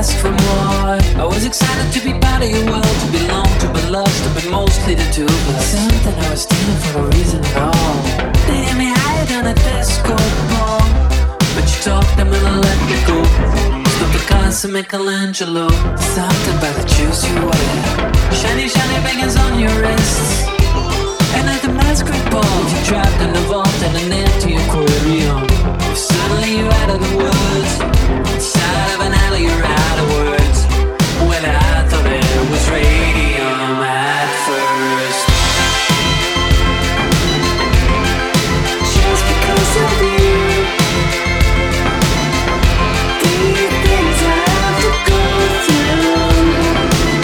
ask for more. I was excited to be part of your world, to belong, to be loved, to be mostly the two of us. Something I was stealing for no reason at all. They hit me higher than a disco ball, but you talked them and I let me go. Stop the colors of Michelangelo. Something about the shoes you wear, shiny, shiny bangers on your wrists. And at the masquerade ball, you trapped in the vault and an empty aquarium. Suddenly you're out of the woods, inside of an alley you're out of words. When I thought it was radium at first. Just because of you, the things I have to go through.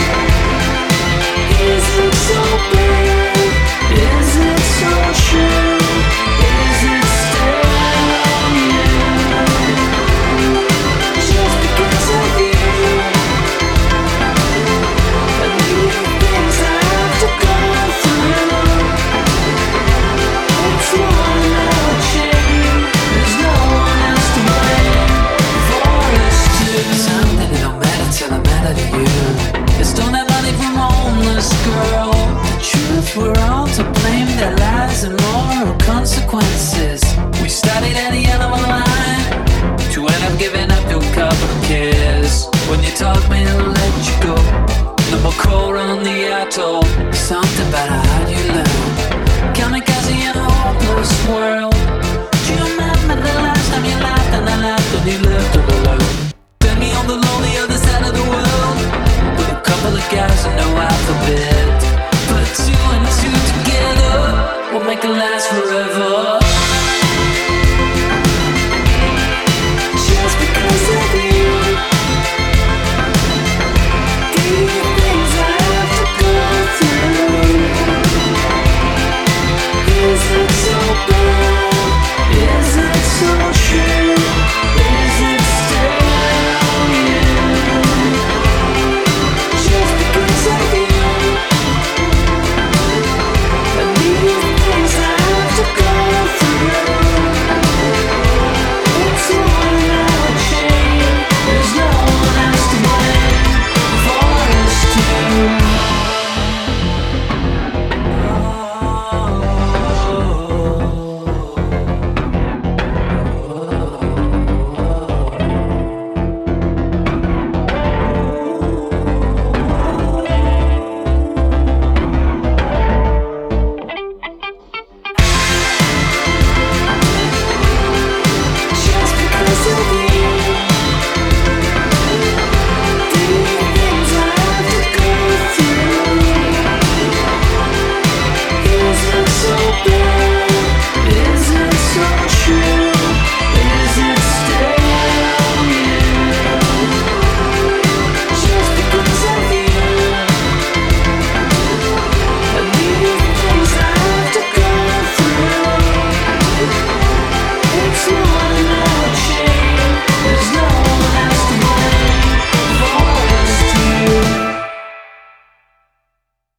Is it so bad? Is it so true? Is it still you? Just because of you, and the things I have to go through. It's one more chain. There's no one else to blame for us two. Something that don't matter till I matter to you. They stole that money from a homeless girl. Truth, we're all to blame. Their lies and moral consequences. We studied at the end of a line to end up giving up to a couple of kids. When you taught me to let you go, no more cold on the atoll. Something about how you learn. Kamikaze in a hopeless world.